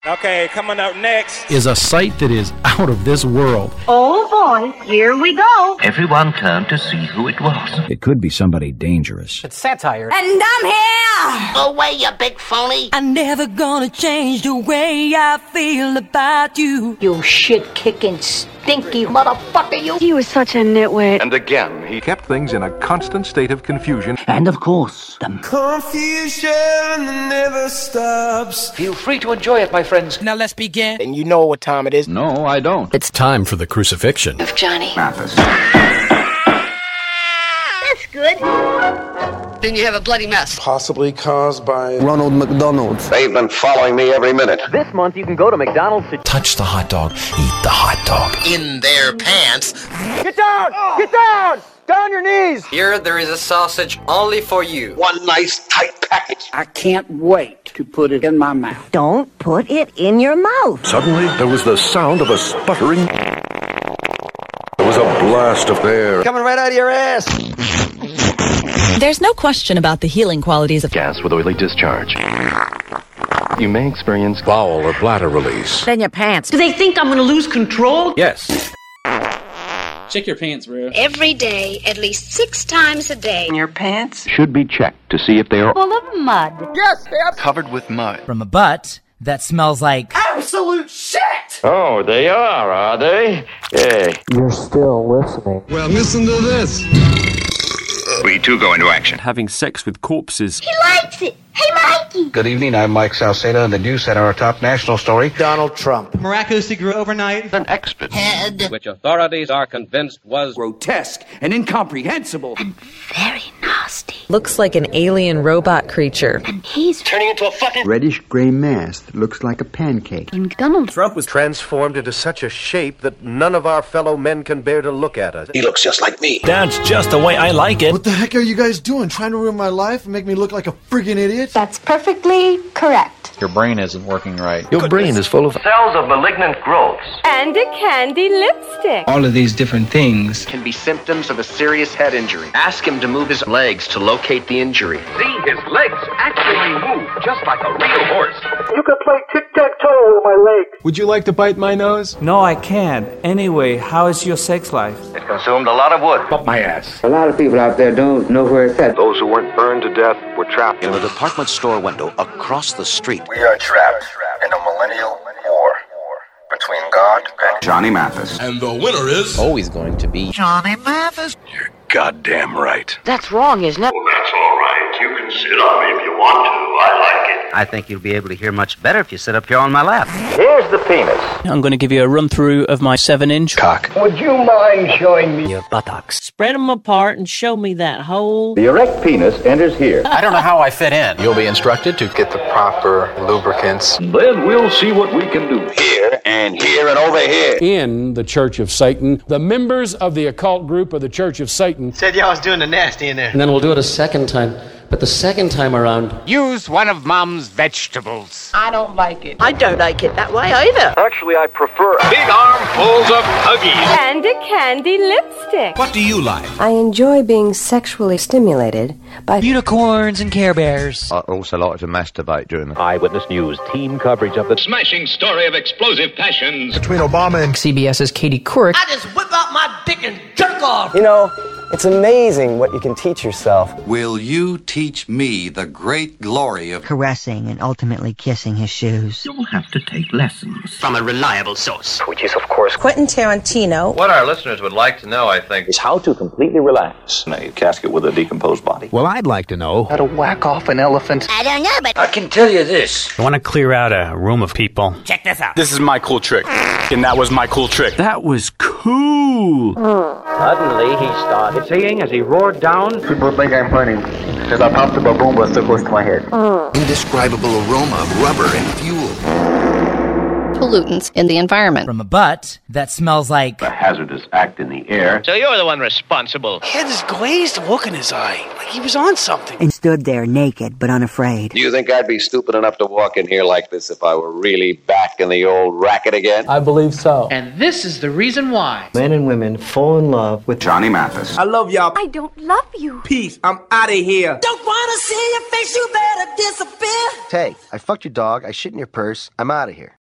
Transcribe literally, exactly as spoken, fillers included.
Okay, coming up next is a sight that is out of this world. Oh boy, here we go. Everyone turned to see who it was. It could be somebody dangerous. It's satire. And I'm here. Go away, you big phony. I'm never gonna change the way I feel about you. You shit-kicking, stinky motherfucker, you. He was such a nitwit. And again, he kept things in a constant state of confusion. And of course, the confusion never stops. Feel free to enjoy it, my friends. Now let's begin. And you know what time it is. No, I don't. It's time for the crucifixion Of Johnny Mathis. That's good. Then you have a bloody mess. Possibly caused by Ronald McDonald. They've been following me every minute. This month you can go to McDonald's to touch the hot dog, eat the hot dog. In their pants. Get down! Get down! Down your knees! Here there is a sausage only for you. One nice tight package. I can't wait to put it in my mouth. Don't put it in your mouth. Suddenly, there was the sound of a sputtering. There was a blast of air. coming right out of your ass. There's no question about the healing qualities of gas with oily discharge. You may experience bowel or bladder release. Then your pants. Do they think I'm going to lose control? Yes. Check your pants, bro. Every day, at least six times a day. Your pants? should be checked to see if they are Full of mud. Yes, they are covered with mud. from a butt that smells like absolute shit! Oh, they are, are they? Yay. You're still listening. Well, listen to this. We too go into action. Having sex with corpses. He likes it. Hey, Mikey. Good evening, I'm Mike Salceda, and the news had our top national story. Donald Trump. Miraculously grew overnight. An expert. Head. Which authorities are convinced was Grotesque and incomprehensible. And very nasty. looks like an alien robot creature. And he's turning into a fucking Reddish gray mass that looks like a pancake. And Donald Trump was transformed into such a shape that none of our fellow men can bear to look at us. He looks just like me. That's just the way I like it. What the heck are you guys doing? Trying to ruin my life and make me look like a friggin' idiot? That's perfectly correct. Your brain isn't working right. Your brain is full of cells of malignant growths. And a candy lipstick. All of these different things Can be symptoms of a serious head injury. Ask him to move his legs to locate the injury. See, his legs actually move just like a real horse. You can play tic-tac-toe with my leg. Would you like to bite my nose? No, I can't. Anyway, how is your sex life? It consumed a lot of wood. Up my ass. A lot of people out there don't know where it's at. Those who weren't burned to death were trapped In a department store window across the street. We are trapped in a millennial war between God and Johnny Mathis. And the winner is... Always going to be Johnny Mathis. You're goddamn right. That's wrong, isn't it? Well, that's all right. You can sit on me if you want to. I like it. I think you'll be able to hear much better if you sit up here on my lap. Here's the penis. I'm going to give you a run through of my seven inch Cock. Would you mind showing me Your buttocks. Spread them apart and show me that hole. The erect penis enters here. I don't know how I fit in. You'll be instructed to get the proper lubricants. Then we'll see what we can do. Here and here and over here. In the Church of Satan, the members of the occult group of the Church of Satan. Said y'all was doing the nasty in there. And then we'll do it a second time. But the second time around, Use one of Mom's vegetables. I don't like it. I don't like it that way either. Actually, I prefer big armfuls of Huggies. And a candy lipstick. What do you like? I enjoy being sexually stimulated by unicorns and Care Bears. I also like to masturbate during the... Eyewitness News team coverage of the Smashing story of explosive passions. Between Obama and... CBS's Katie Couric. I just whip out my dick and jerk off. You know, it's amazing what you can teach yourself. Will you teach me the great glory of Caressing and ultimately kissing his shoes. You'll have to take lessons From a reliable source. Which is, of course, Quentin Tarantino. What our listeners would like to know, I think, is how to completely relax in a casket with a decomposed body. Well, I'd like to know... how to whack off an elephant. I don't know, but I can tell you this. I want to clear out a room of people. check this out. This is my cool trick. And that was my cool trick. That was cool. suddenly he started singing as he roared down. People think I'm funny because I popped a balloon was so close to my head. Indescribable aroma of rubber and fuel. Pollutants in the environment. From a butt that smells like A hazardous act in the air. so you're the one responsible. He had this glazed look in his eye, like he was on something. And stood there naked but unafraid. Do you think I'd be stupid enough to walk in here like this if I were really back in the old racket again? I believe so. And this is the reason why. Men and women fall in love with Johnny Mathis. I love y'all. I don't love you. Peace. I'm out of here. Don't wanna see your face, you better disappear. Hey, I fucked your dog, I shit in your purse, I'm out of here.